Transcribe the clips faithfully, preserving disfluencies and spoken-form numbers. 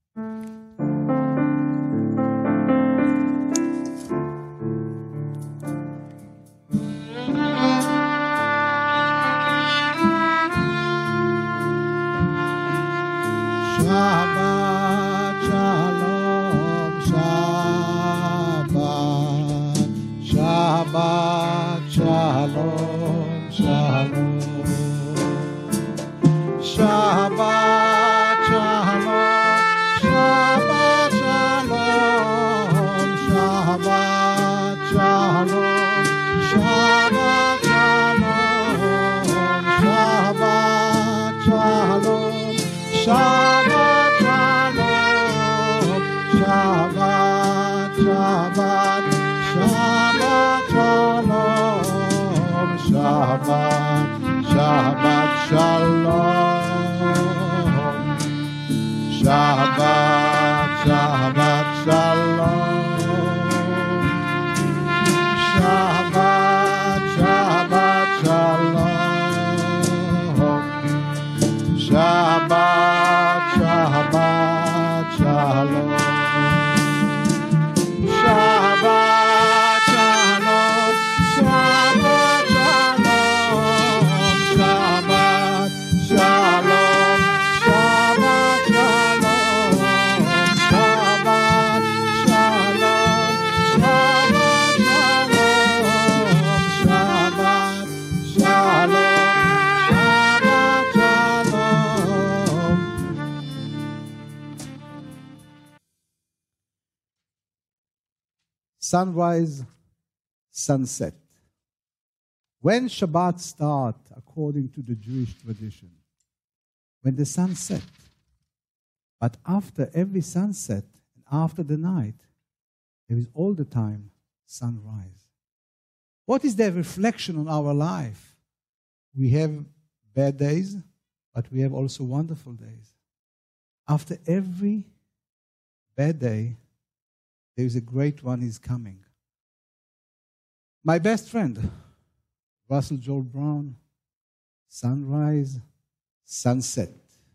Shabbat Shalom, Shabbat, Shabbat Shalom, Shalom, Shabbat Shalom, Shabbat Shalom, Shabbat Shalom, Shabbat Shalom, Shabbat Shalom, Shabbat Shalom, Shabbat, Shabbat, Shabbat Shalom, Shabbat, Shabbat Shalom, Shabbat, Shabbat Shalom, Shabbat, Shabbat Shalom, Shabbat, Shabbat Shalom, Shabbat Shalom, Shabbat Shalom, Shabbat Shalom, Shabbat Shalom, Shabbat Shalom, Shabbat Shalom, Shabbat Shalom, sunrise, sunset. When Shabbat starts, according to the Jewish tradition, when the sun set, but after every sunset and after the night, there is all the time sunrise. What is the reflection on our life? We have bad days, but we have also wonderful days. After every bad day, there is a great one is coming. My best friend, Russell Joel Brown, sunrise, sunset.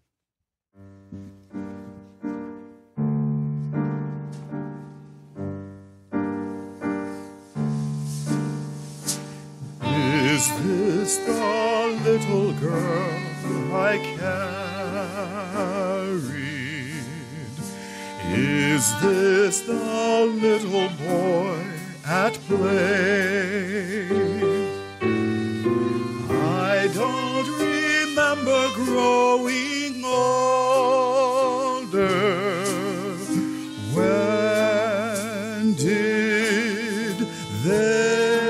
Is this the little girl I carried? Is this the little boy at play? I don't remember growing older. When did they?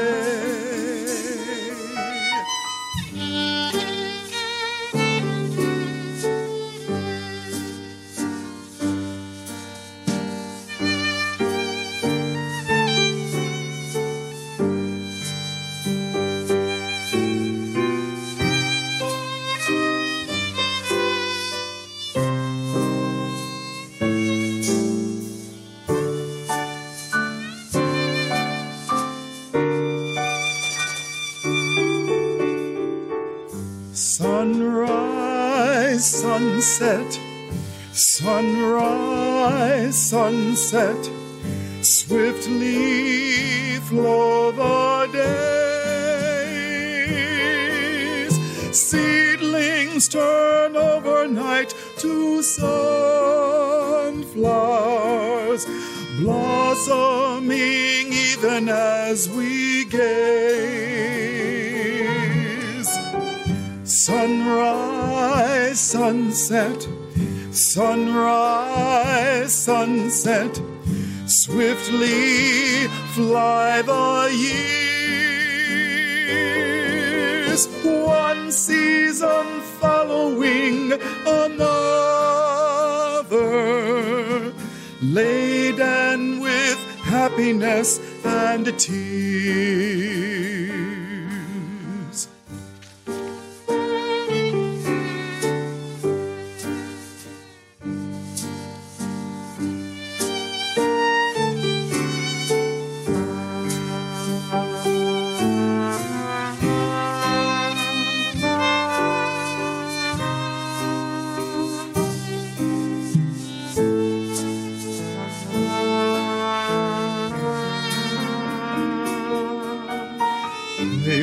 Sunrise, sunset, sunrise, sunset, swiftly flow the days. Seedlings turn overnight to sunflowers, blossoming even as we gaze. Sunrise, sunset, sunrise, sunset, swiftly fly the years, one season following another, laden with happiness and tears.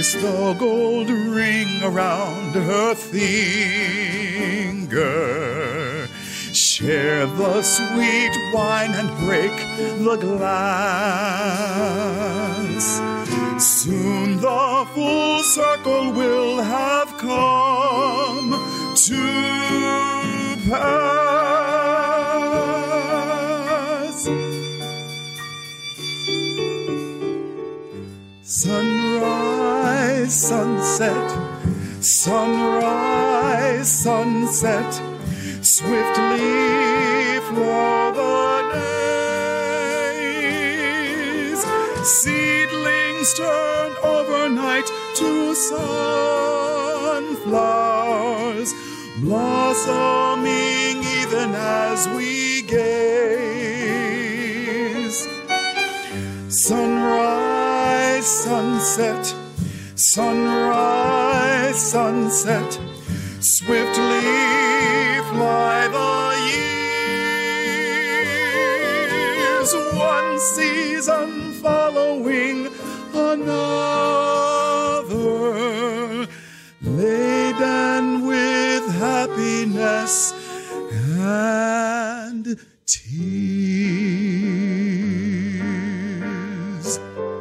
Place the gold ring around her finger. Share the sweet wine and break the glass. Soon the full circle will have come to pass. Sunrise, sunset, sunrise, sunset, swiftly flow the days. Seedlings turn overnight to sunflowers, blossoming even as we gaze. Sunrise, sunset, sunrise, sunset, swiftly fly the years, one season following another, laden with happiness and tears.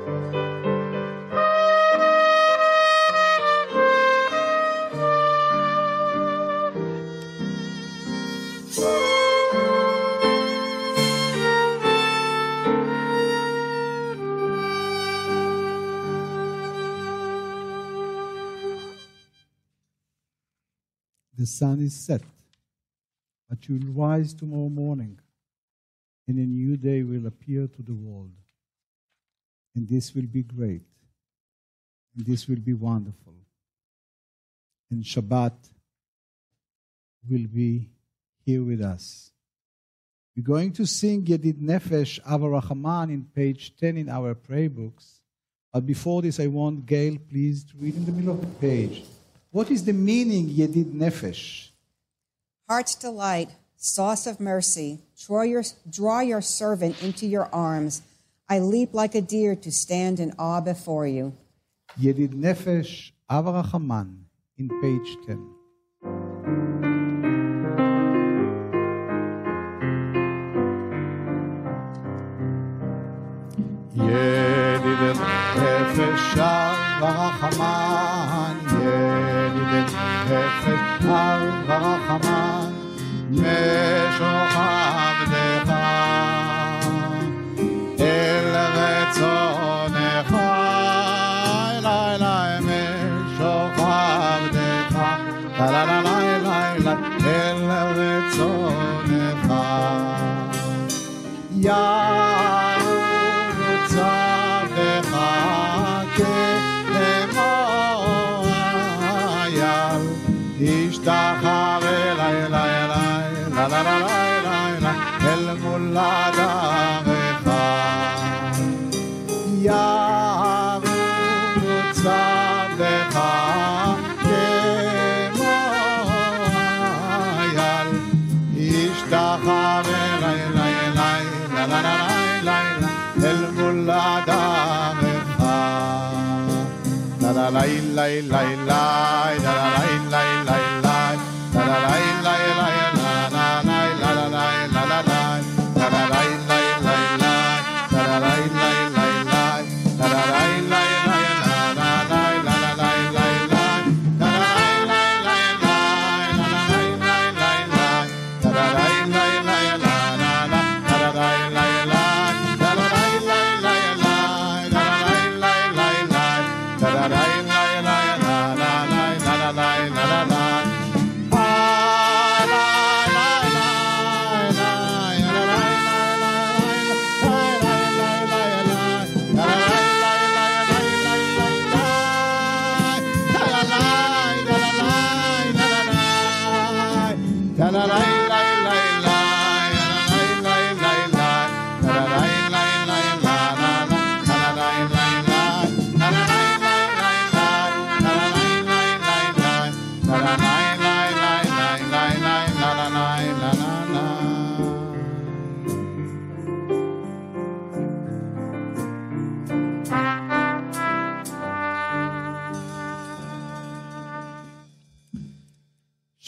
The sun is set, but you will rise tomorrow morning, and a new day will appear to the world. And this will be great, and this will be wonderful. And Shabbat will be here with us. We're going to sing Yedid Nefesh Ava Rachaman in page ten in our prayer books. But before this, I want Gail, please, to read in the middle of the page. What is the meaning, Yedid Nefesh? Heart's delight, source of mercy, draw your, draw your servant into your arms. I leap like a deer to stand in awe before you. Yedid Nefesh Ava Rachaman in page ten. Yedid Nefesh Ava Rachaman, Yedid Nefesh Ava Rachaman, Meshoch Avdecha El Retzonecha, Elai Elai Meshoch Avdecha, La La La La La El Retzonecha, Ya La la la la la la la la la la la la la la la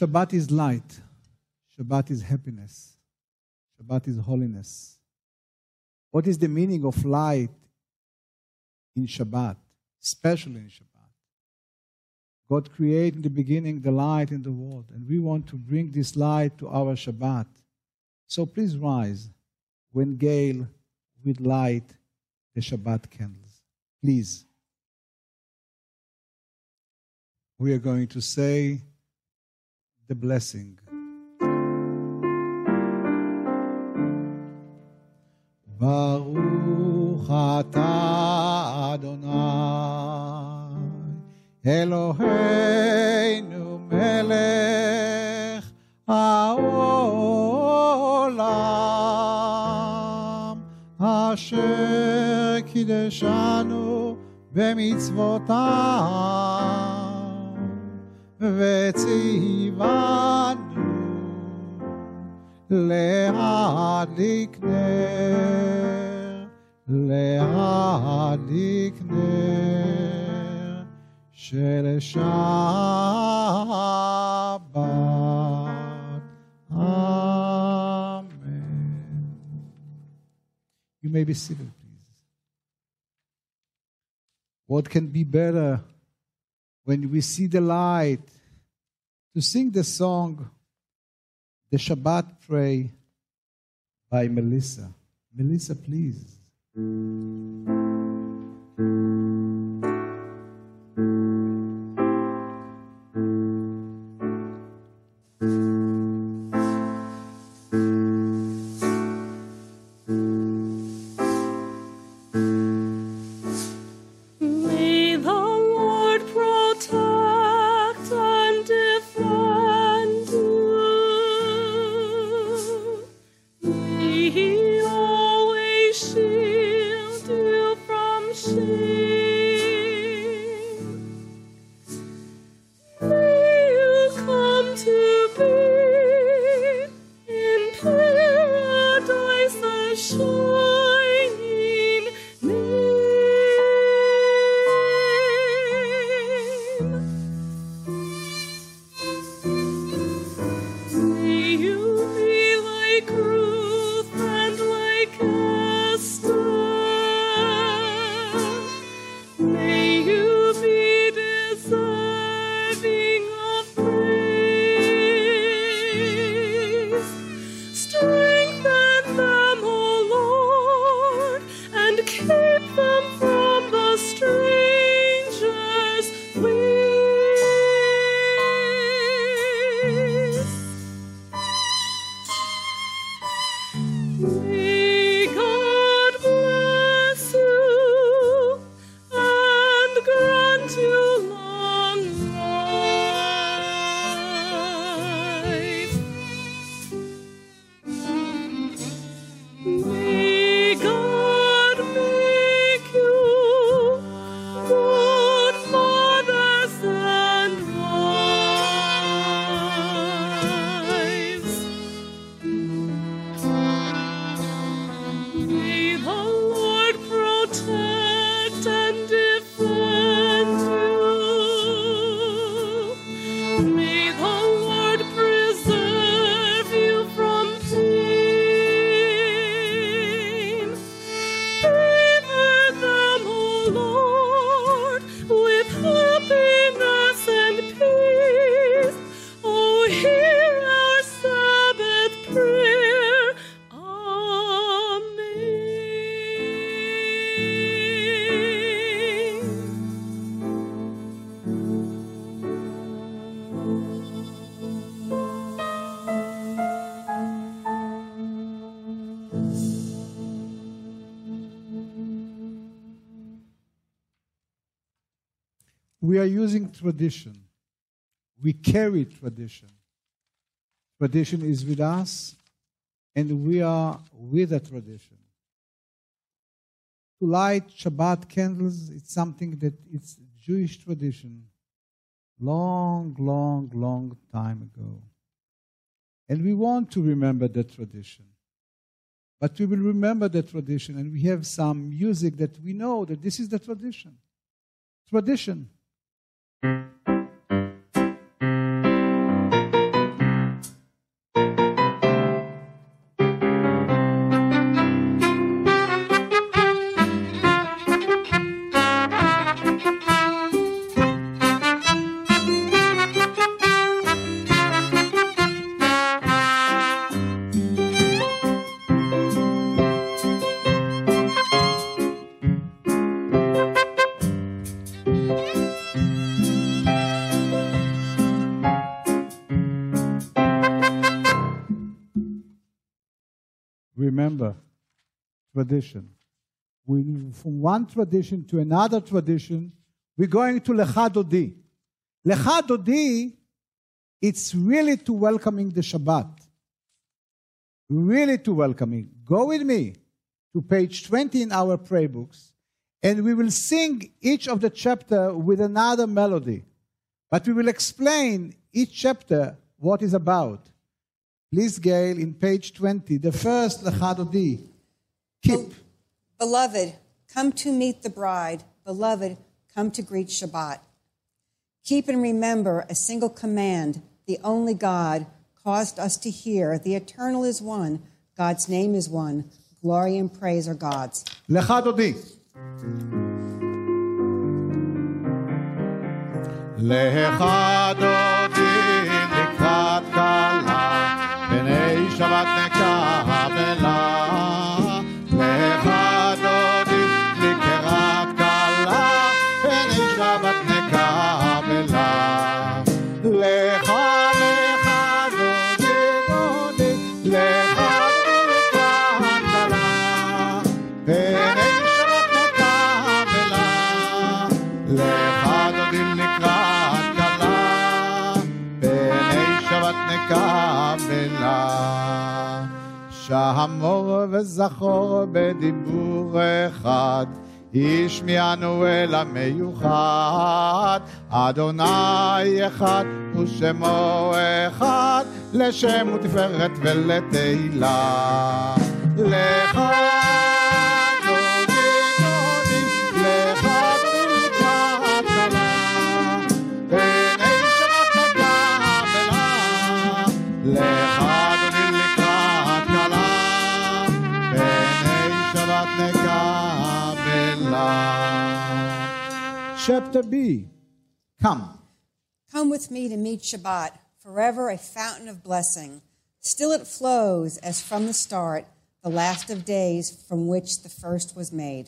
Shabbat is light. Shabbat is happiness. Shabbat is holiness. What is the meaning of light in Shabbat, especially in Shabbat? God created in the beginning the light in the world, and we want to bring this light to our Shabbat. So please rise when Gail will light the Shabbat candles. Please. We are going to say the blessing. Baruch atah Adonai Eloheinu melech haolam asher kideshanu b'mitzvotav v'tzivanu להדליק נר, להדליק נר של שבת. Amen. You may be seated, please. What can be better when we see the light to sing the song The Shabbat Pray by Melissa. Melissa, please. We are using tradition. We carry tradition. Tradition is with us, and we are with the tradition. To light Shabbat candles, it's something that it's Jewish tradition, long, long, long time ago. And we want to remember that tradition. But we will remember the tradition, and we have some music that we know that this is the tradition. Tradition. remember, tradition. We, from one tradition to another tradition, we're going to Lecha Dodi. Lecha Dodi, it's really to welcoming the Shabbat. Really to welcoming. Go with me to page twenty in our prayer books, and we will sing each of the chapter with another melody. But we will explain each chapter what is about. Please, Gail, in page twenty, the first Lecha Dodi. Keep. Beloved, come to meet the bride. Beloved, come to greet Shabbat. Keep and remember a single command. The only God caused us to hear. The eternal is one. God's name is one. Glory and praise are God's. Lecha Dodi. Lecha Dodi לקראת כלה, בני שבת נקבלה. Lecha Dodi לקראת כלה, בני שבת נקבלה. Lecha שהמור וזכור בדיבור אחד, ישמיענו אל המיוחד. אדוני אחד ושמו אחד, לשם ותפארת ולתהילה. לך דודי דודי, לך דודי לקראת כלה, בני שבת נקבלה. לך דודי לקראת כלה, בני שבת נקבלה. Chapter B. Come. Come with me to meet Shabbat, forever a fountain of blessing. Still it flows as from the start, the last of days from which the first was made.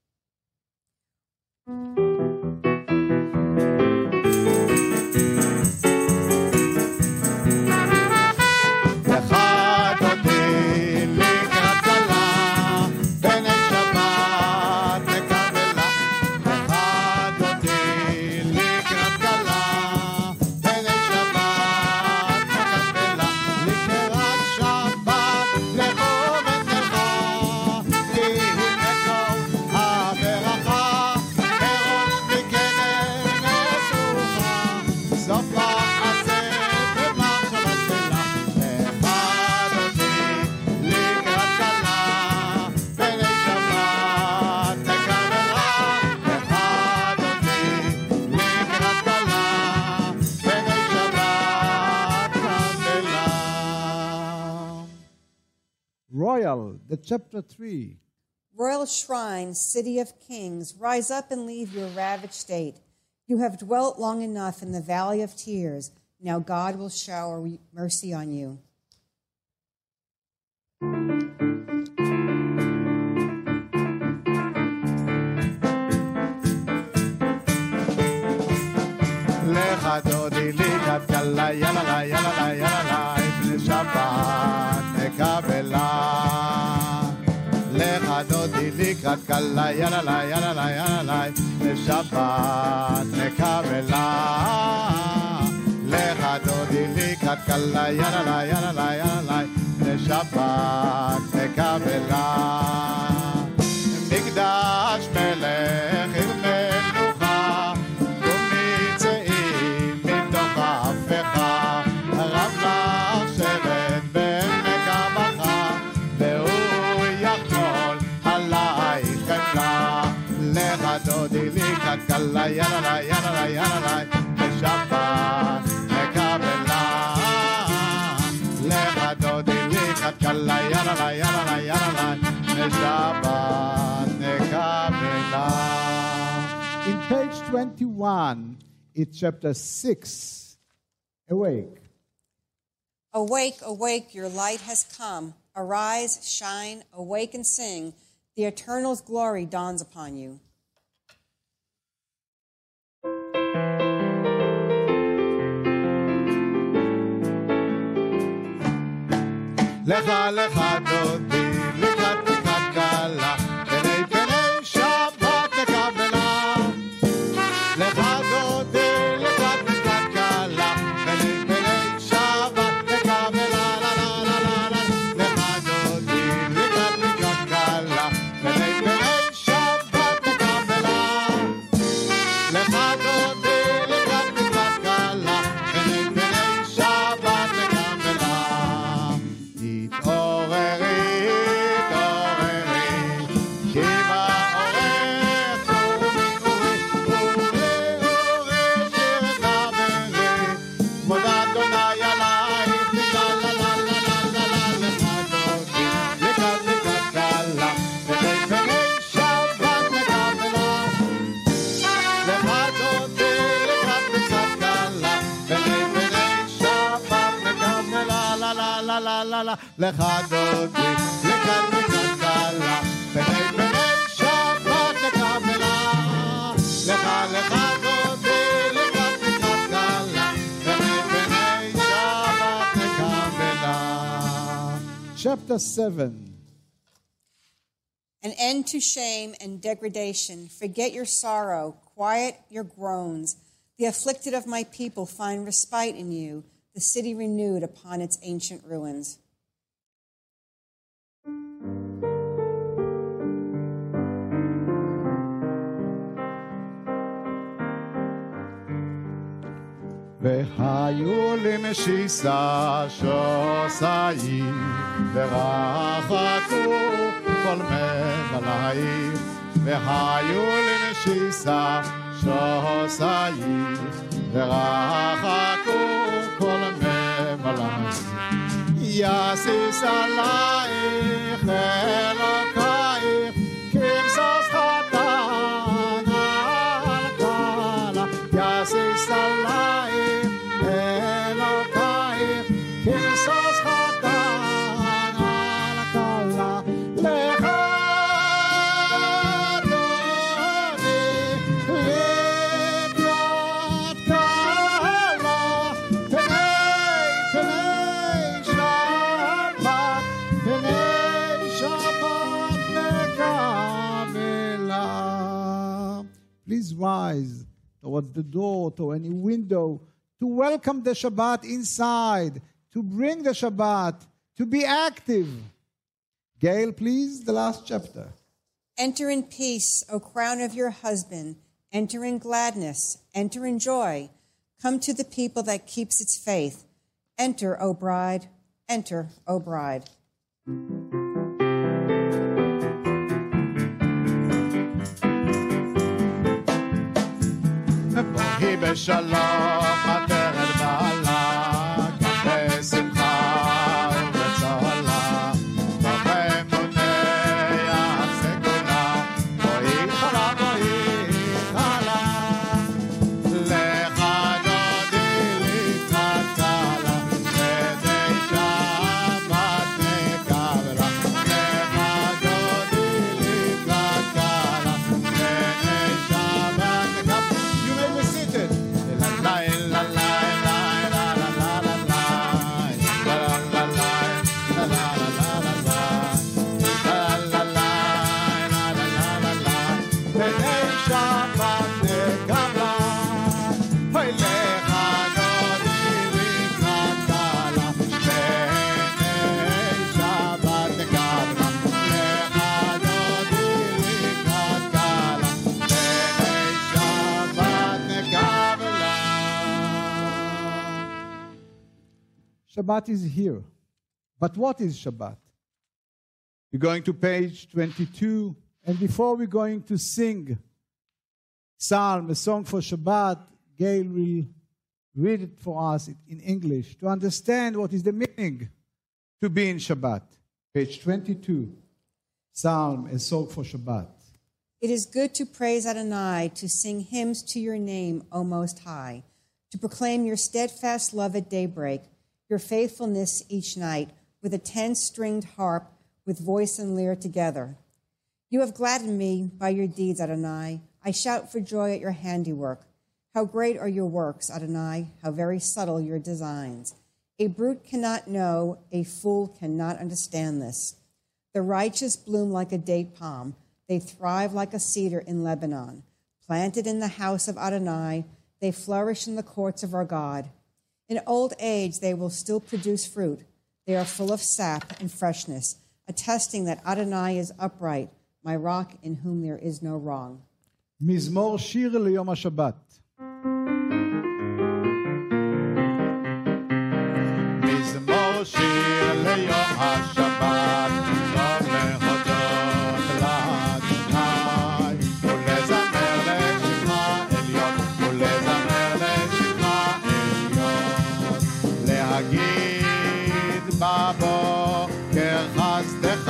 Royal, the chapter three. Royal shrine, city of kings, rise up and leave your ravaged state. You have dwelt long enough in the valley of tears. Now God will shower mercy on you. Lecha Dodi לקראת כלה, יאללה לה, יאללה לה, יאללה לה, לפני שבת נקבלה. Lecha Dodi לקראת כלה, יאללה לה, יאללה לה, יאללה לה, לפני שבת נקבלה. Lecha Dodi לקראת כלה, יאללה לה, יאללה לה, יאללה לה, לפני שבת נקבלה. מקדש מלך עיר מלוכה, ומצאים מתוך ההפכה, רב לך שבט בעמק הבכה, והוא יחמול עלייך חמלה. Lecha Dodi לקראת כלה, יאללה לה, יאללה לה, יאללה לה, בשבת נקבלה. Lecha Dodi לקראת כלה, יאללה לה, יאללה לה, יאללה לה, בשבת נקבלה. In page twenty-one, it's chapter six. Awake. Awake, awake, your light has come. Arise, shine, awake and sing. The Eternal's glory dawns upon you. Lecha lecha Dodi קלה, פני פני שבת נקבלה. לך דודי לקראת ברכת כלה, פני פני שבת נקבלה. לה לה לה לה לה. לך דודי לקראת ברכת כלה, פני פני שבת נקבלה. לך דודי לקראת ברכת כלה, פני פני שבת נקבלה. התעוררי, התעוררי, כי בעורך אורי, אורי, אורי, שיר חברי. מודה אדוני עלייך, לה לה לה לה לה לה לה. לך דודי לקראת ברכת כלה, פני פני שבת נקבלה. לך דודי לקראת ברכת כלה, פני פני שבת נקבלה. לה לה לה לה לה לה. לך דודי לקראת ברכת כלה, פני פני שבת נקבלה. לך לך דודי לקראת ברכת כלה, פני פני שבת נקבלה. Chapter seven. An end to shame and degradation. Forget your sorrow, quiet your groans. The afflicted of my people find respite in you, the city renewed upon its ancient ruins. והיו לי משיסה שוסאי, ורחקו כל מבלעי. והיו לי משיסה שוסאי, ורחקו כל מבלעי. יסיס עלייך אלוקייך, כמסוס חתן על כלה. יסיס עלייך אלוקייך, כמסוס חתן על כלה. לך Please rise towards the door, to any window, to welcome the Shabbat inside, to bring the Shabbat, to be active. Gail, please, the last chapter. Enter in peace, O crown of your husband. Enter in gladness. Enter in joy. Come to the people that keeps its faith. Enter, O bride. Enter, O bride. בואי בשלום עטרת בעלה, גם בשמחה ובצהלה. באמוני הסגולה, בואי חלה, בואי חלה. לך דודי לקראת כלה, פני שבת נקבלה. לך דודי לקראת כלה, פני שבת נקבלה. Shabbat is here. But what is Shabbat? We're going to page twenty-two, and before we're going to sing Psalm, a song for Shabbat, Gail will read it for us in English to understand what is the meaning to be in Shabbat. Page twenty-two, Psalm, a song for Shabbat. It is good to praise Adonai, to sing hymns to your name, O Most High, to proclaim your steadfast love at daybreak, your faithfulness each night, with a ten-stringed harp, with voice and lyre together. You have gladdened me by your deeds, Adonai. I shout for joy at your handiwork. How great are your works, Adonai, how very subtle your designs. A brute cannot know, a fool cannot understand this. The righteous bloom like a date palm. They thrive like a cedar in Lebanon. Planted in the house of Adonai, they flourish in the courts of our God. In old age, they will still produce fruit. They are full of sap and freshness, attesting that Adonai is upright, my rock in whom there is no wrong. מזמור שיר ליום השבת. מזמור שיר ליום השבת, טוב להודות לאדוני, ולזמר לשמך עליון, ולזמר לשמך עליון, להגיד בבוקר חסדך,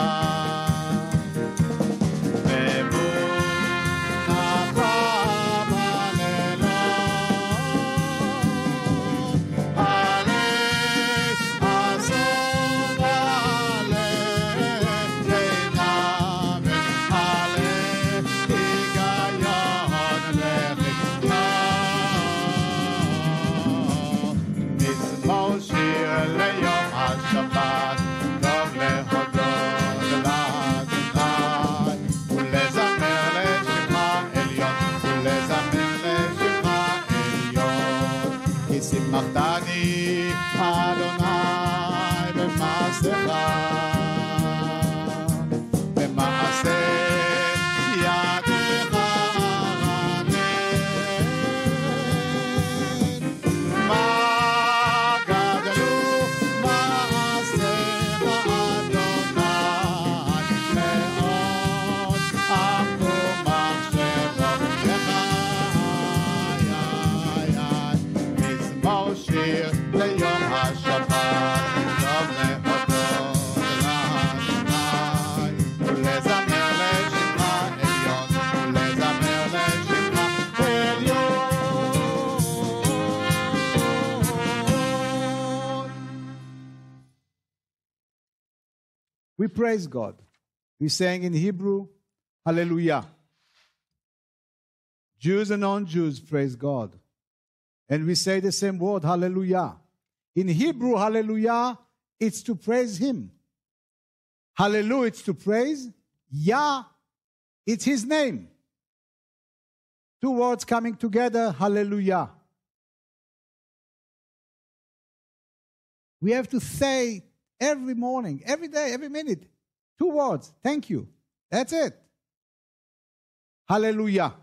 שימחתני אדוני במעשיך, במעשה ידיך ארנן. מה גדלו מעשיך אדוני, מאוד עמקו מחשבותיך. שיר ליום השבת, טוב להודות לאדוני, ולזמר לשמך עליון, ולזמר לשמך עליון. We praise God. We sang in Hebrew, Hallelujah. Jews and non-Jews praise God. And we say the same word, hallelujah. In Hebrew, hallelujah, it's to praise him. Hallelujah, it's to praise. Yah, it's his name. Two words coming together, hallelujah. We have to say every morning, every day, every minute, two words, thank you. That's it. Hallelujah.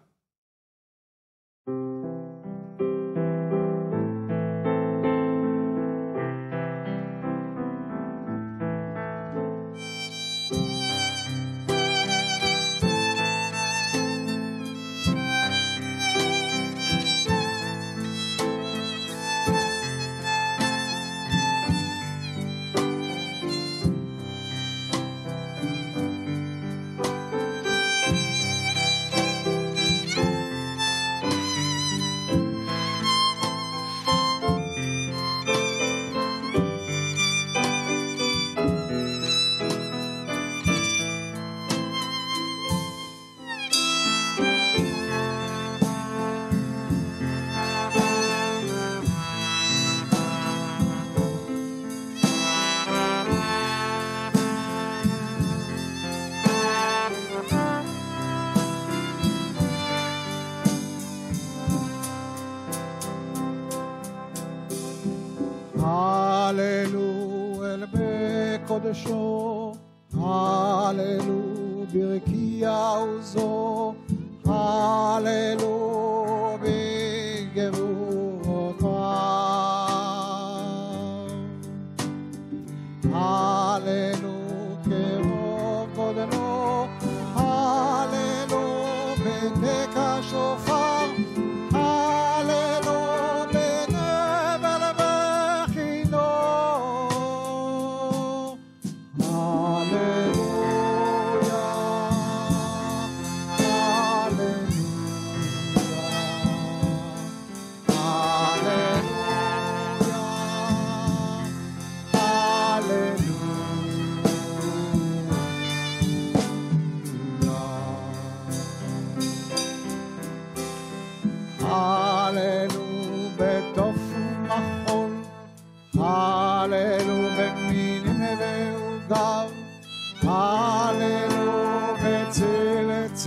Hallelu בקודשו, הללו ברקיע עוזו, הללו בגבורותיו, הללו קרוב גודלו, הללו בנקע שופר, הללו בנבל וכינור, הללויה, הללויה, הללויה,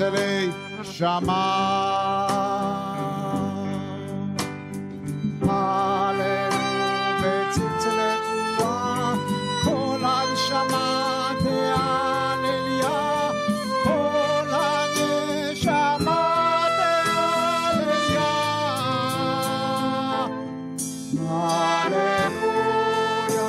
בצלצלי שמיים. הללויה בצלצלי תרועה, כל הנשמה תהלליה, כל הנשמה תהלליה. הללויה,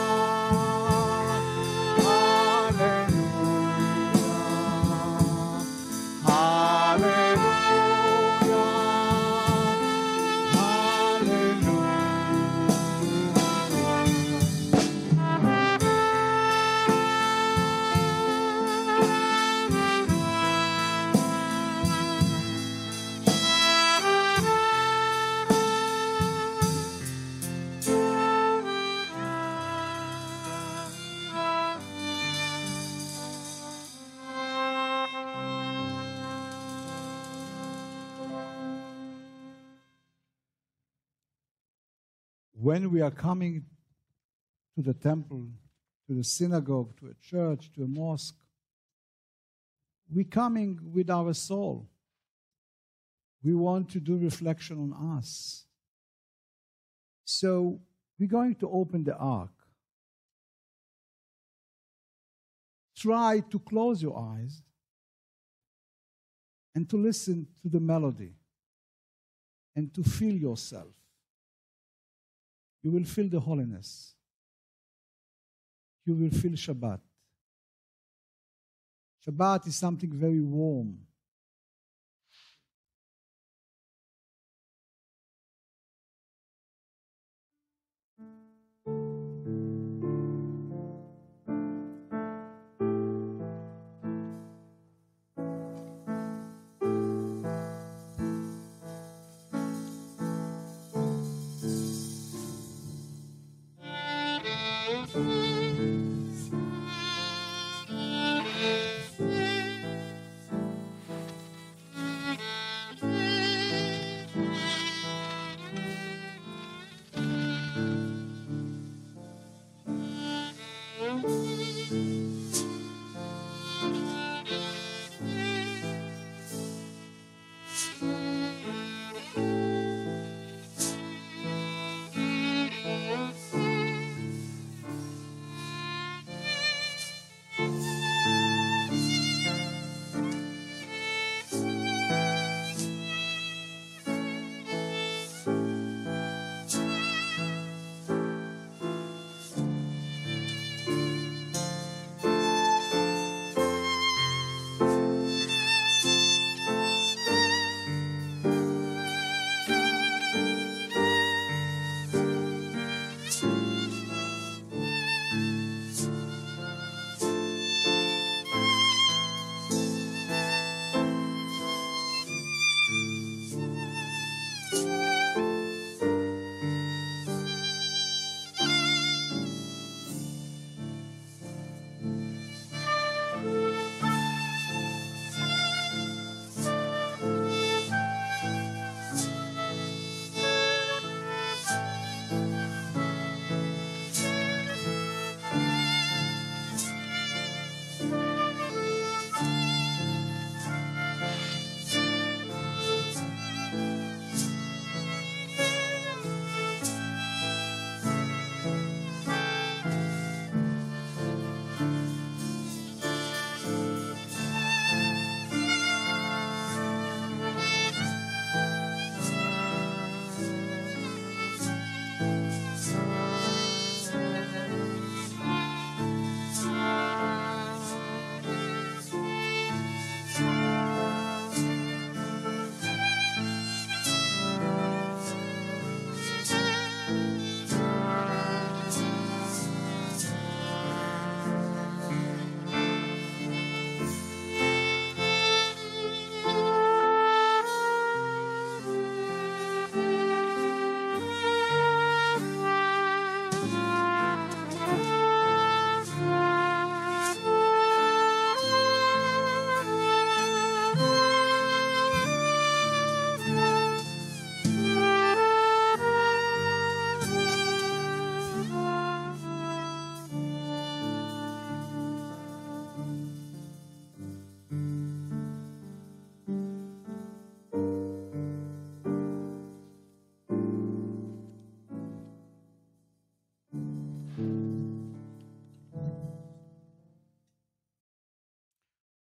when we are coming to the temple, to the synagogue, to a church, to a mosque, we're coming with our soul. We want to do reflection on us. So we're going to open the ark. Try to close your eyes and to listen to the melody and to feel yourself. You will feel the holiness. You will feel Shabbat. Shabbat is something very warm.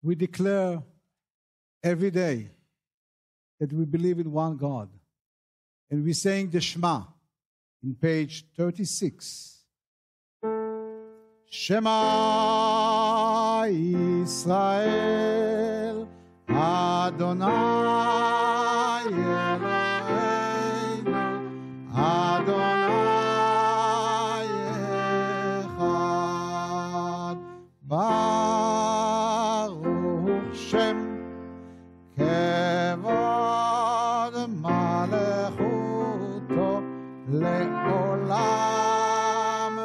we declare every day that we believe in one God. And we're saying the Shema in page thirty-six. Shema Yisrael Adonai Eloheinu Adonai Echad Baruch Shem Kevod Malechuto Le'olam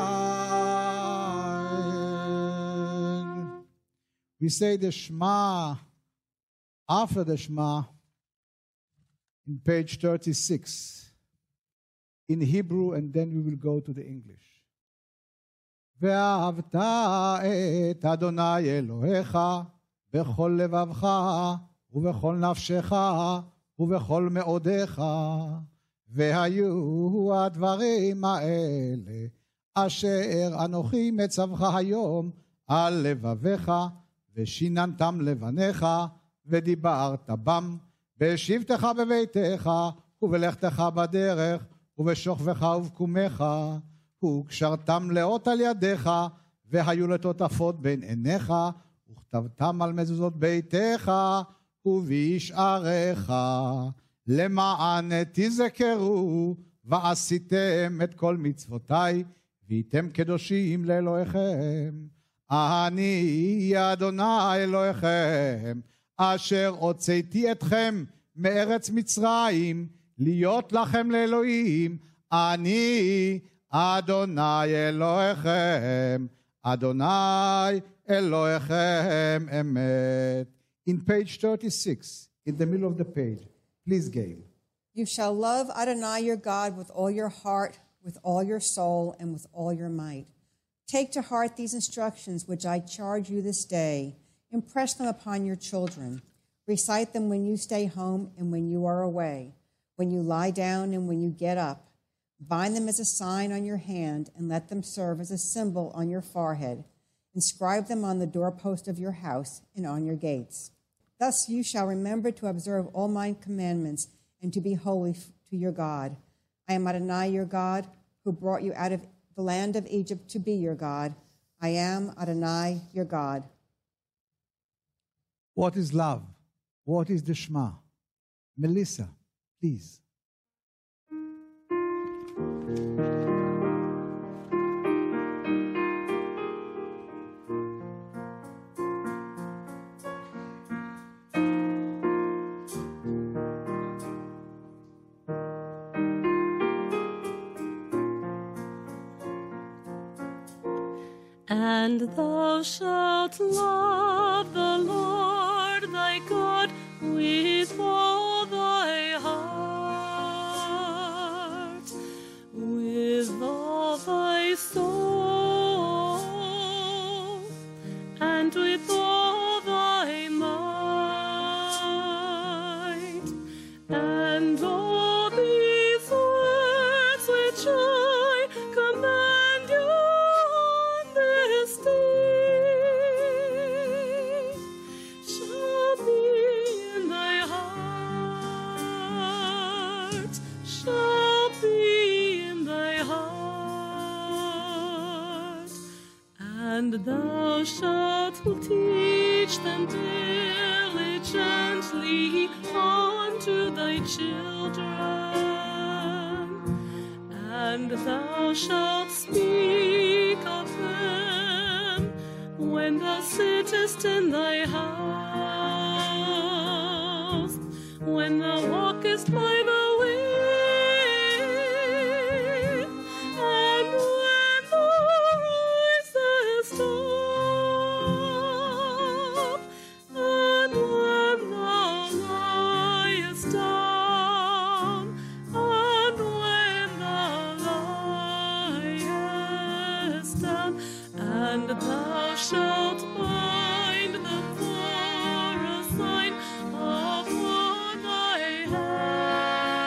Va'ed. We say the Shema after the Shema in page thirty-six in Hebrew, and then we will go to the English. ואהבת את אדוני אלוהיך בכל לבבך ובכל נפשך ובכל מאודיך, והיו הדברים האלה אשר אנוכי מצווך היום על לבביך, ושיננתם לבניך, ודיברת בם, בשבתך בביתך, ובלכתך בדרך, ובשוכבך ובקומך, וקשרתם לאות על ידיך, והיו לטוטפות בין עיניך, וכתבתם על מזוזות ביתך, ובישעריך, למען תזכרו, ועשיתם את כל מצוותיי, והייתם קדושים לאלוהיכם. אני אדוני אלוהיכם, אשר הוצאתי אתכם מארץ מצרים, להיות לכם לאלוהים. אני אדוני אלוהיכם, אדוני אלוהיכם אמת. In page thirty-six, in the middle of the page, please, Gail. You shall love Adonai your God with all your heart, with all your soul, and with all your might. Take to heart these instructions which I charge you this day. Impress them upon your children. Recite them when you stay home and when you are away, when you lie down and when you get up. Bind them as a sign on your hand and let them serve as a symbol on your forehead. Inscribe them on the doorpost of your house and on your gates. Thus you shall remember to observe all my commandments and to be holy to your God. I am Adonai your God, who brought you out of the land of Egypt to be your God. I am Adonai your God. What is love? What is the Shema? Melissa, please. And thou shalt love the Lord thy God with all thy heart, with all thy soul, and with all thy might. And all these words which I command you this day shall be in thy heart, shall be in thy heart, and thou shalt teach them diligently unto thy children, and thou shalt speak of them when thou sittest in thy house, when thou walkest by the way, and when thou risest up, and when thou liest down, and when thou liest down, and thou shalt bind them for a sign upon thy hand.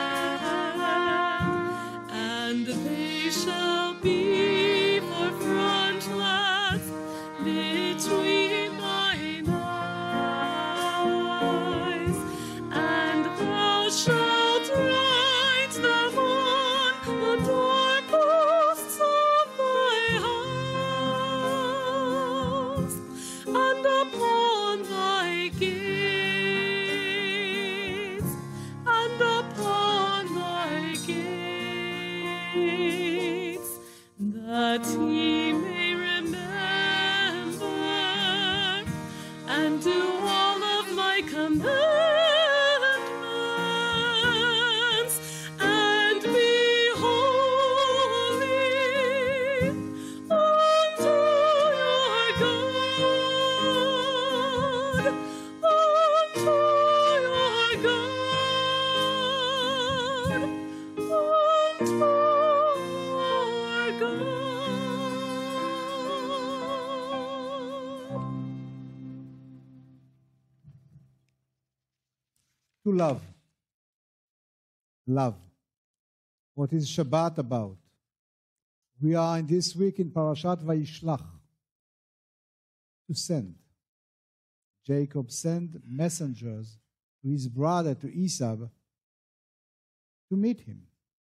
to love. Love. What is Shabbat about? We are in this week in Parashat Vayishlach, to send. Jacob sent messengers to his brother, to Esau, to meet him.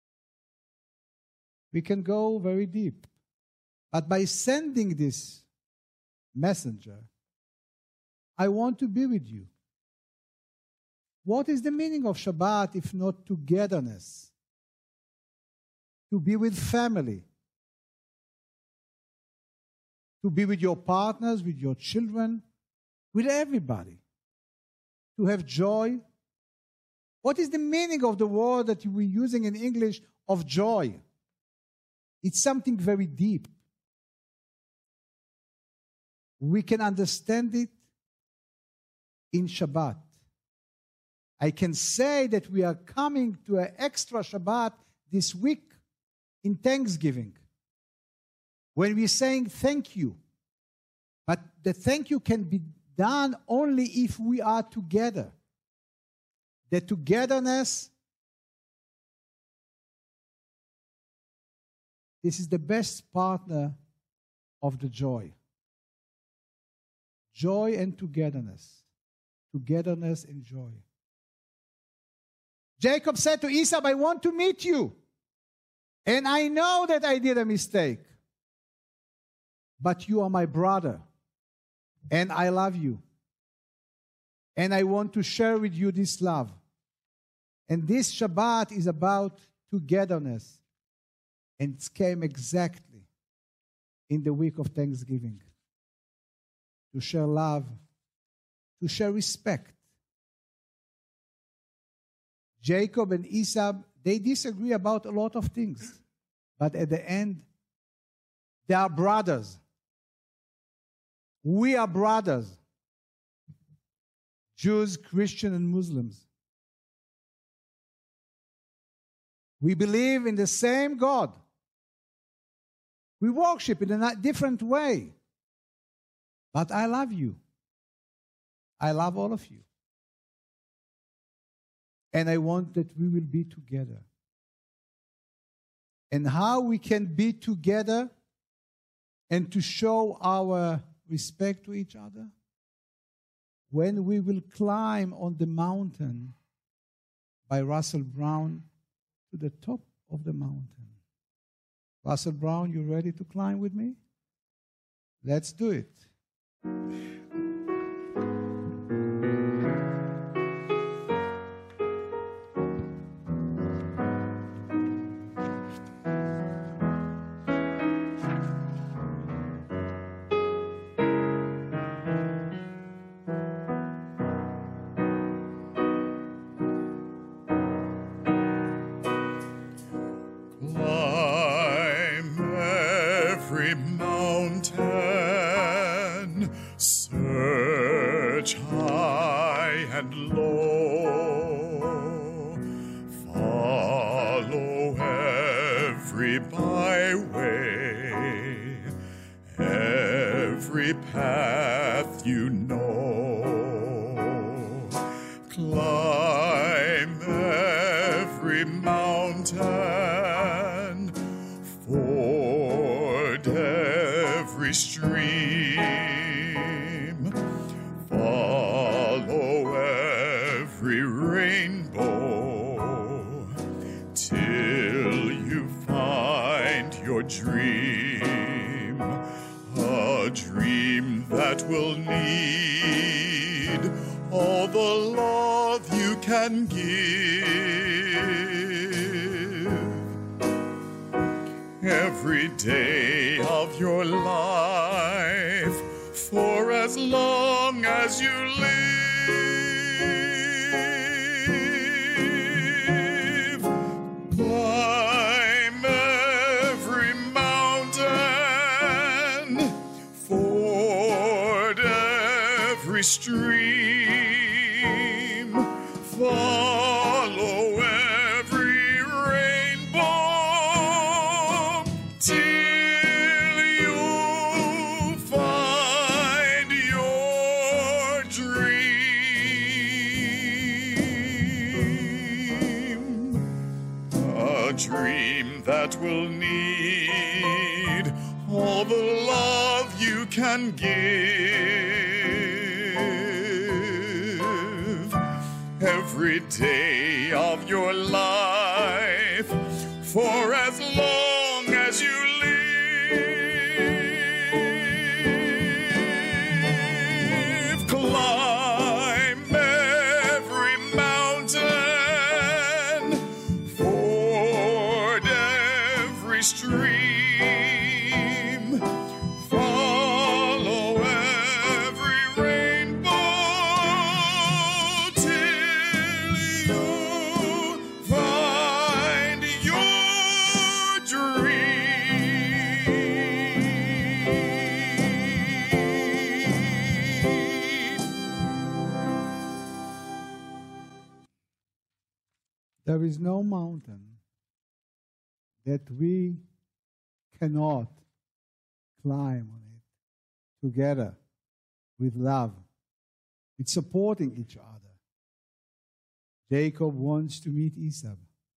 We can go very deep. But by sending this messenger, I want to be with you. What is the meaning of Shabbat if not togetherness? To be with family. To be with your partners, with your children, with everybody. To have joy. What is the meaning of the word that we're using in English of joy? It's something very deep. We can understand it in Shabbat. I can say that we are coming to an extra Shabbat this week in Thanksgiving, when we're saying thank you. But the thank you can be done only if we are together. The togetherness, this is the best partner of the joy. Joy and togetherness. Togetherness and joy. Jacob said to Esau, I want to meet you. And I know that I did a mistake. But you are my brother. And I love you. And I want to share with you this love. And this Shabbat is about togetherness. And it came exactly in the week of Thanksgiving. To share love. To share respect. Jacob and Esau, they disagree about a lot of things. But at the end, they are brothers. We are brothers. Jews, Christians, and Muslims. We believe in the same God. We worship in a different way. But I love you. I love all of you. And I want that we will be together. And how we can be together and to show our respect to each other? When we will climb on the mountain by Russell Brown to the top of the mountain. Russell Brown, you ready to climb with me? Let's do it. Path you know, climb every mountain, ford every stream, follow every rainbow, till you find your dream, a dream that will need all the love you can give. Every day of your life, for as long as you live, climb every mountain, ford every stream, follow every rainbow, till you find your dream. dream that will need all the love you can give. Every day of your life, for as long as you live, climb every mountain, ford every stream, follow every rainbow till you find your dream. There is no mountain that we cannot climb on it together with love, with supporting each other. Jacob wants to meet Esau.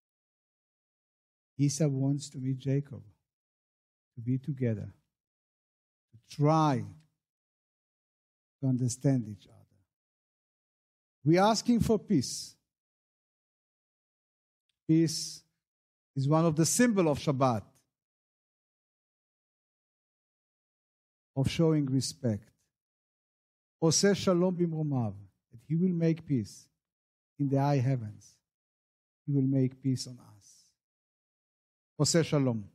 Esau wants to meet Jacob, to be together, to try to understand each other. We're asking for peace. Peace is one of the symbols of Shabbat, of showing respect. Oseh shalom bimromav, that he will make peace in the high heavens. He will make peace on us. Oseh shalom.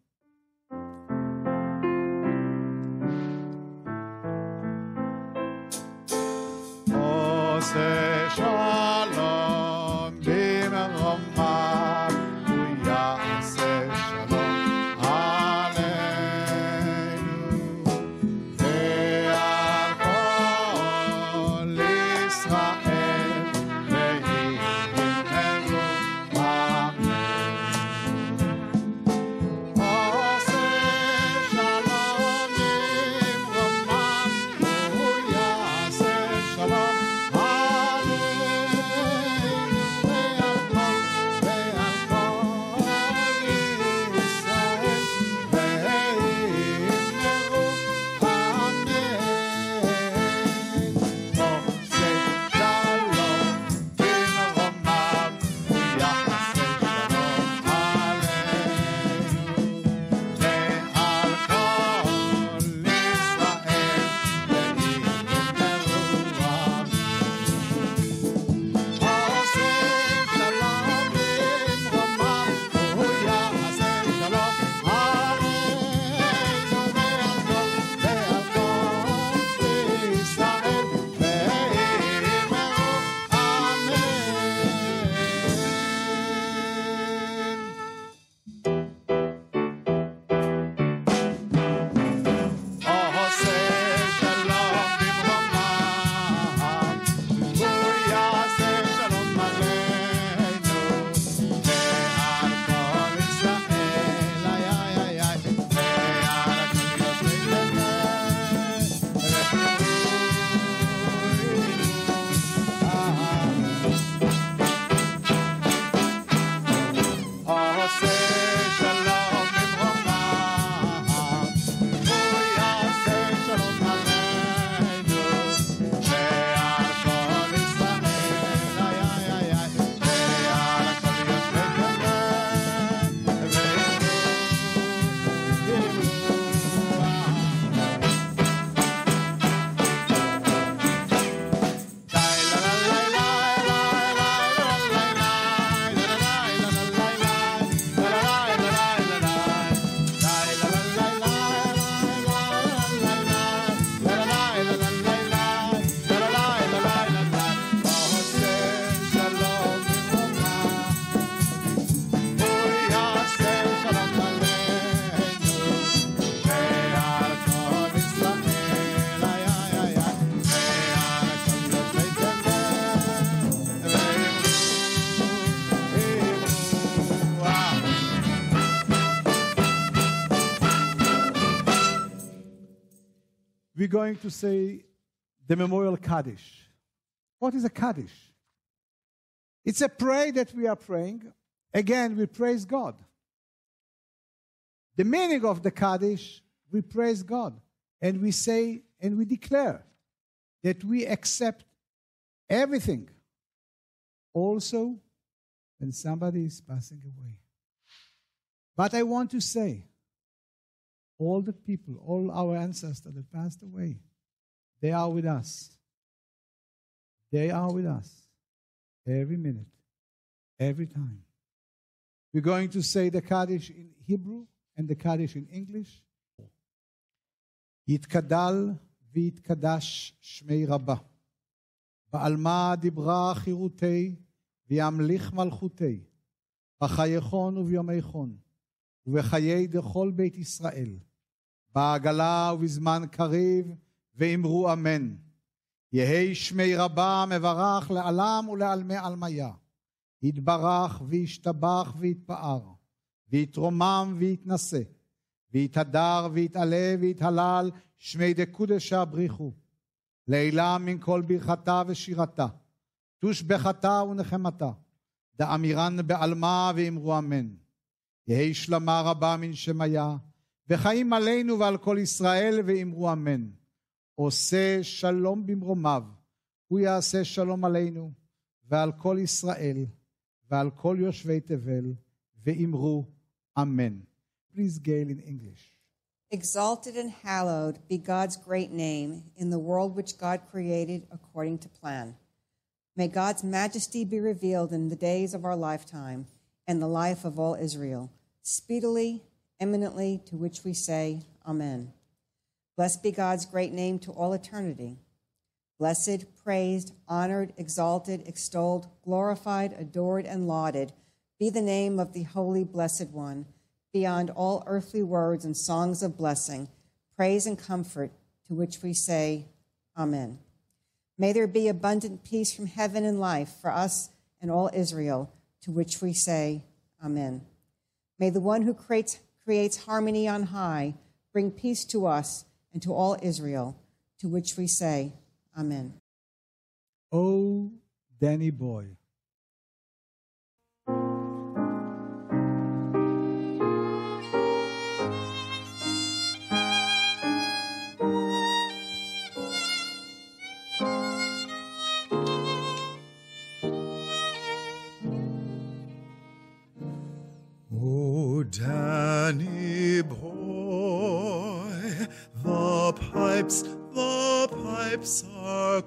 עושה שלום במרומיו, הוא יעשה שלום עלינו ועל כל ישראל, ויהיו אמן. עושה שלום במרומיו, הוא יעשה שלום We're going to say the memorial Kaddish. What is a Kaddish? It's a prayer that we are praying. Again, we praise God. The meaning of the Kaddish, we praise God and we say and we declare that we accept everything. Also, when somebody is passing away. But I want to say, all the people, all our ancestors that passed away, they are with us. They are with us every minute, every time. We're going to say the Kaddish in Hebrew and the Kaddish in English. יתקדל ויתקדש שמי רבה. בעלמה דיברה חירותי וימליך מלכותי. בחייכון וביומייכון ובחיי דכל בית ישראל. בעגלה ובזמן קריב ואמרו אמן. יהי שמי רבה מברך לעלם ולעלמי עלמיה. יתברך וישתבח ויתפאר. ויתרומם ויתנשא. ויתהדר ויתעלה ויתהלל שמי דקודשא בריחו. לעילה מן כל ברכתה ושירתה. תושבחתה ונחמתה. דאמירן בעלמה ואמרו אמן. יהי שלמה רבה מן שמיה. וחיים עלינו ועל כל ישראל ואמרו אמן. עושה שלום במרומיו. הוא יעשה שלום עלינו ועל כל ישראל ועל כל יושבי תבל ואמרו אמן. Please, Gail, in English. Exalted and hallowed be God's great name in the world which God created according to plan. May God's majesty be revealed in the days of our lifetime and the life of all Israel, speedily, eminently, to which we say, Amen. Blessed be God's great name to all eternity. Blessed, praised, honored, exalted, extolled, glorified, adored, and lauded be the name of the Holy Blessed One, beyond all earthly words and songs of blessing, praise and comfort, to which we say, Amen. May there be abundant peace from heaven and life for us and all Israel, to which we say, Amen. May the one who creates, creates harmony on high bring peace to us and to all Israel, to which we say, Amen. Oh, Danny boy. Danny boy, the pipes, the pipes are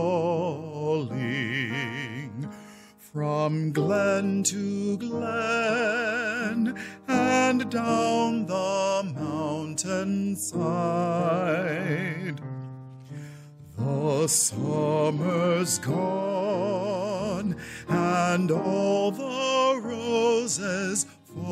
calling from glen to glen and down the mountainside. The summer's gone and all the roses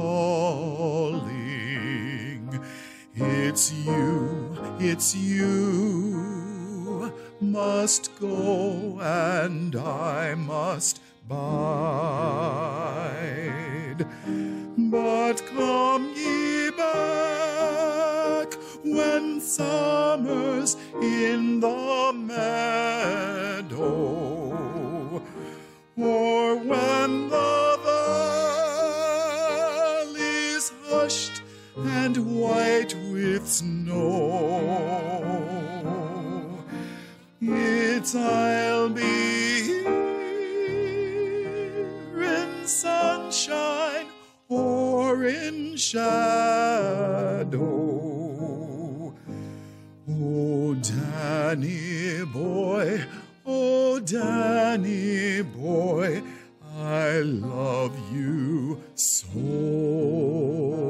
falling. It's you, it's you must go and I must bide. But come ye back when summer's in the meadow, or when the valley's hushed and white with snow. It's I'll be here in sunshine or in shadow. Oh, Danny boy, oh, Danny boy, I love you so.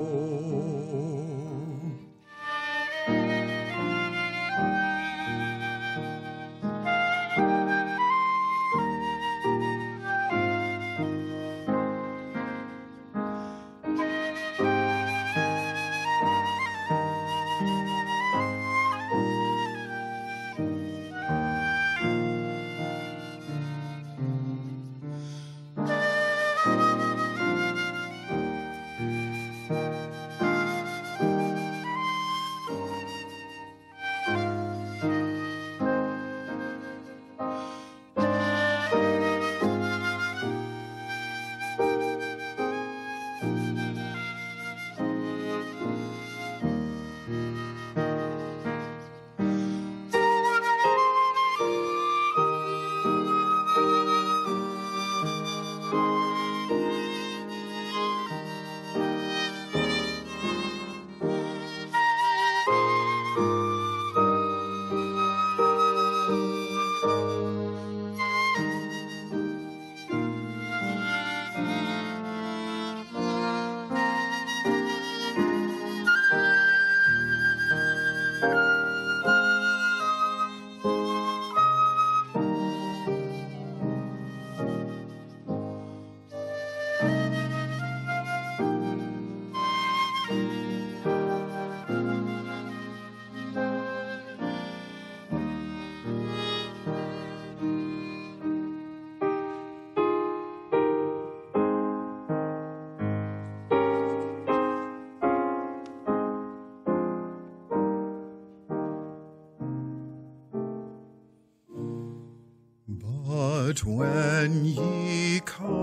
But when ye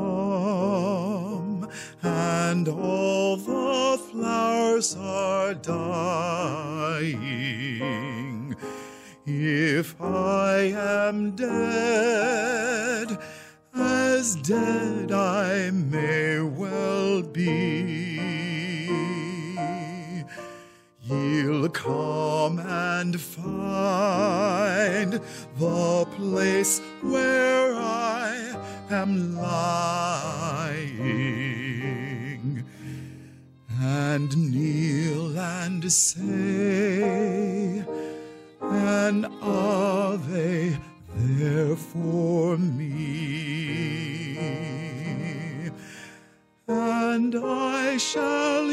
come, and all the flowers are dying, if I am dead, as dead I may well be, ye'll come and find the place where I am lying, and kneel and say an Ave there for me, and I shall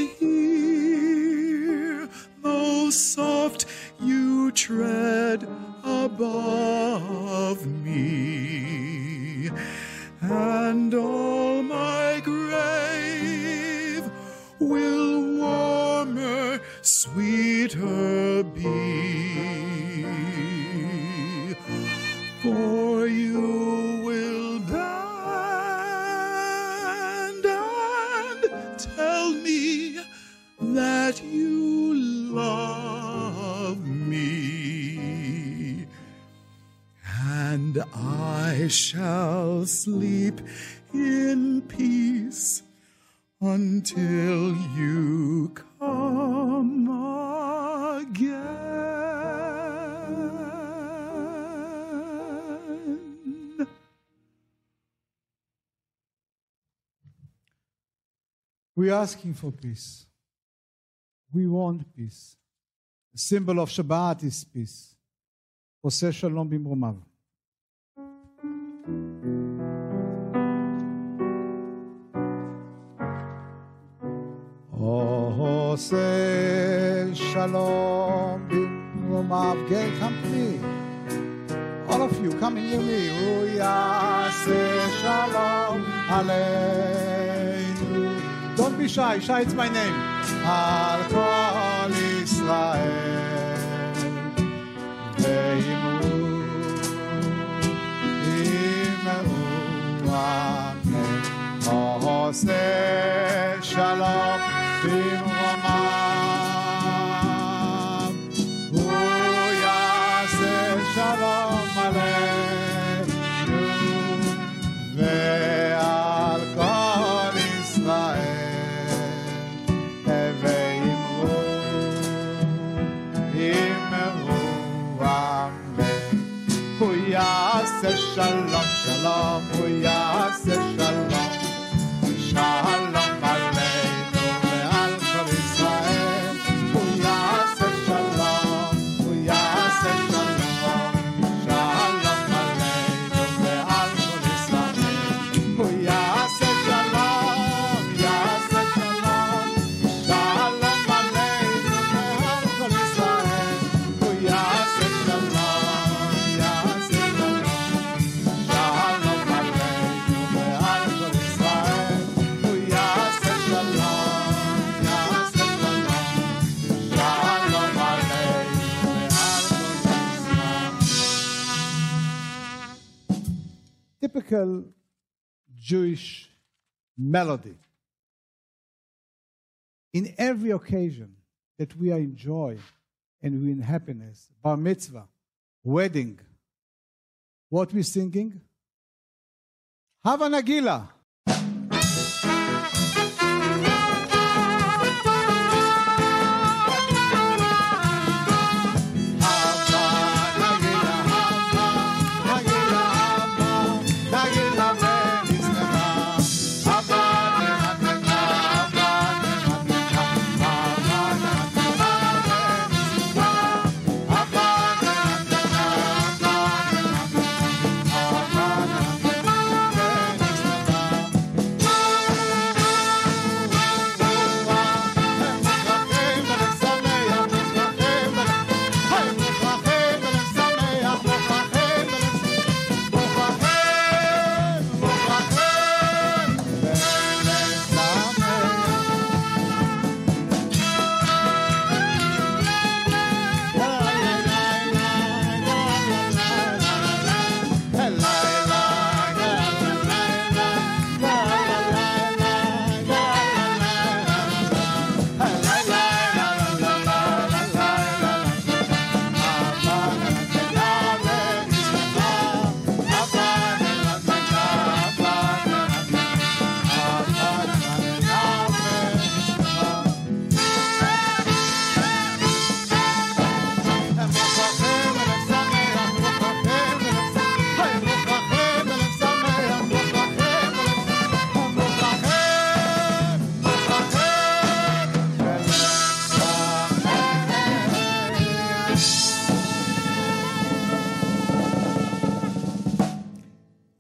hear, though soft you tread above me, and all my grave will warmer, sweeter be, for you will bend and tell me that you love me, and I shall sleep in peace until you come again. We're asking for peace. We want peace. The symbol of Shabbat is peace. Oseh shalom bimromav. Oseh shalom bimromav. Gay, come to me. All of you, come in near me. Uyaseh shalom aleinu. Don't be shy. Shy, it's my name. Al kol Yisrael. Veimu imeru amen. Oseh shalom bimromav. Uyaseh shalom aleinu. Ve'al kol Yisrael. Yaseh shalom, shalom, yaseh shalom, shalom aleinu ve'al kol Yisrael. Yaseh shalom, yaseh shalom, shalom aleinu ve'al kol Yisrael. Yaseh shalom, yaseh shalom, shalom aleinu ve'al kol Yisrael. Yaseh shalom. Typical Jewish melody. In every occasion that we are in joy and we are in happiness, bar mitzvah, wedding, what we're singing? Hava Nagila.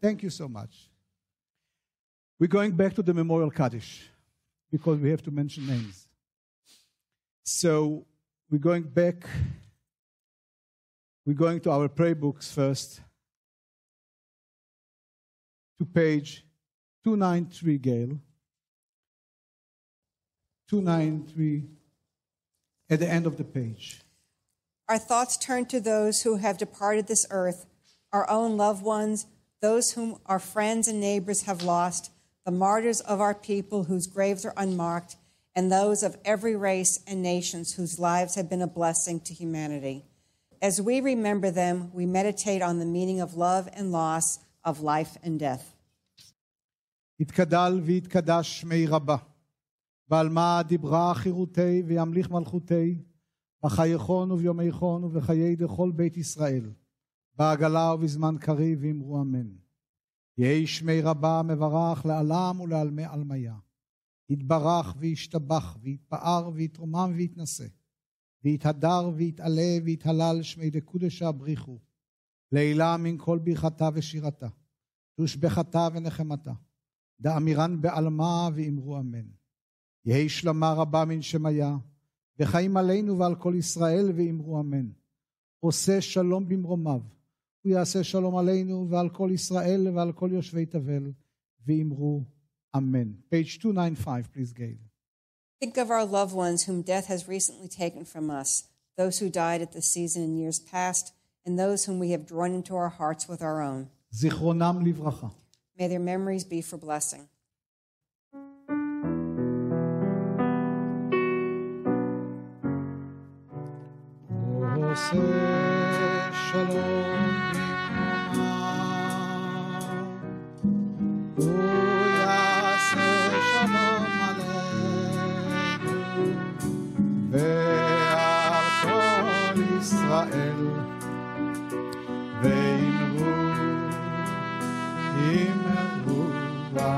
Thank you so much. We're going back to the Memorial Kaddish because we have to mention names. So we're going back. We're going to our prayer books first. To page two ninety-three, Gail. two ninety-three, at the end of the page. Our thoughts turn to those who have departed this earth, our own loved ones, those whom our friends and neighbors have lost, the martyrs of our people whose graves are unmarked, and those of every race and nations whose lives have been a blessing to humanity. As we remember them, we meditate on the meaning of love and loss, of life and death. יתקדל ויתקדש שמי רבה, ועל מה דיברה חירותי וימליך מלכותי, בחייכון וביומייכון ובחיי דכל בית ישראל, בעגלה ובזמן קריב ואמרו אמן. יהי שמי רבה מברך לעלם ולעלמי עלמיה, יתברך וישתבח ויתפאר ויתרומם ויתנשא, ויתהדר ויתעלה ויתהלל שמי דקודשה בריחו, לעילה מן כל ברכתה ושירתה, תושבחתה ונחמתה, דאמירן בעלמה ואמרו אמן. יהי שלמה רבה מן שמיה, וחיים עלינו ועל כל ישראל ואמרו אמן. עושה שלום במרומיו, הוא יעשה שלום עלינו ועל כל ישראל ועל כל יושבי תבל ואמרו אמן. Page two ninety-five, please, Gail. Think of our loved ones whom death has recently taken from us, those who died at the season in years past, and those whom we have drawn into our hearts with our own. זיכרונם לברכה. May their memories be for blessing. עושה שלום במרומיו, הוא יעשה שלום עלינו ועל כל ישראל, ואמרו אמרו בה,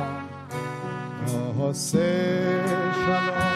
עושה שלום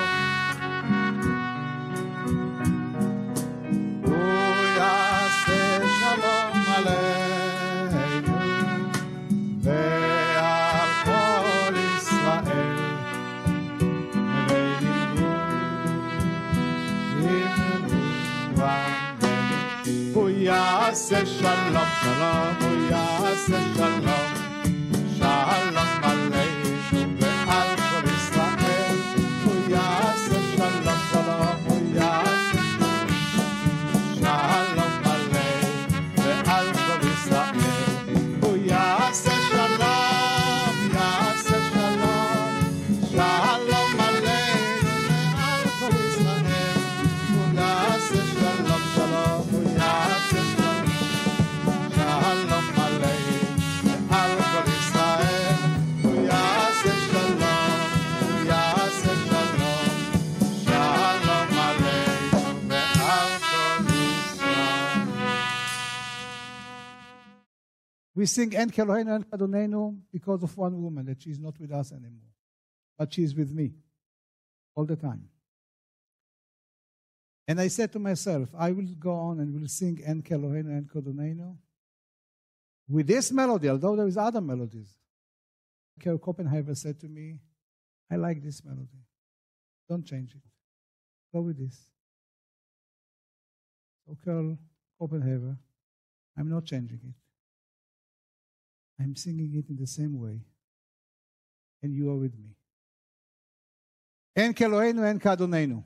יעשה שלום, שלום, הוא יעשה שלום, שלום עלינו ועל כל ישראל, הוא יעשה שלום, שלום, הוא יעשה שלום עלינו ועל כל ישראל, הוא יעשה שלום, יעשה שלום, שלום עלינו ועל כל ישראל, הוא יעשה שלום, שלום, הוא יעשה We sing En Kelohenu En Kadonenu because of one woman, that she's not with us anymore. But she's with me all the time. And I said to myself, I will go on and will sing En Kelohenu En Kadonenu with this melody, although there is other melodies. Kerl Copenhaver said to me, I like this melody. Don't change it. Go with this. So Kerl Copenhaver, I'm not changing it. I'm singing it in the same way. And you are with me. En Kelohenu En Kadonenu.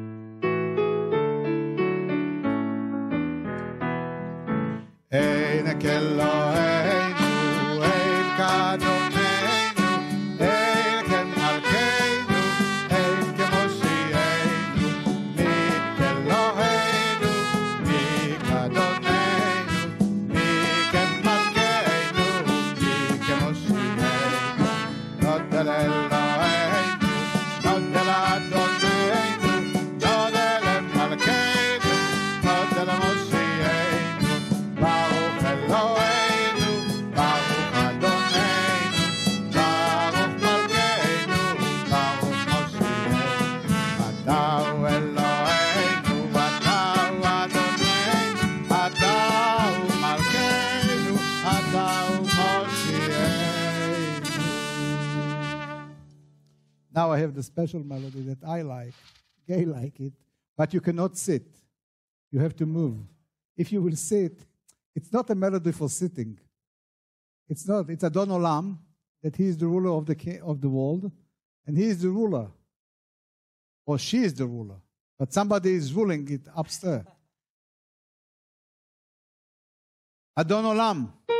En Kelohenu En Kadonenu, En Kemalkeinu, En Kemoshienu, Mi Kelohenu, Mi Kadonenu, Mi Kemalkeinu, Mi Kemoshienu, Nodel Eloheinu, Nodel Adonenu, Nodel Emalkeinu, Nodel Moshienu, Baruch Eloheinu, Baruch Adonenu, Baruch Malkeinu, Baruch Moshienu, Atau Eloheinu, Atau Adonenu, Atau Malkeinu, Atau Moshienu. Now I have the special melody that I like. Gay like it. But you cannot sit. You have to move. If you will sit, it's not a melody for sitting. It's not. It's Adon Olam, that he is the ruler of the ki- of the world, and he is the ruler. Or she is the ruler. But somebody is ruling it upstairs. Adon Olam.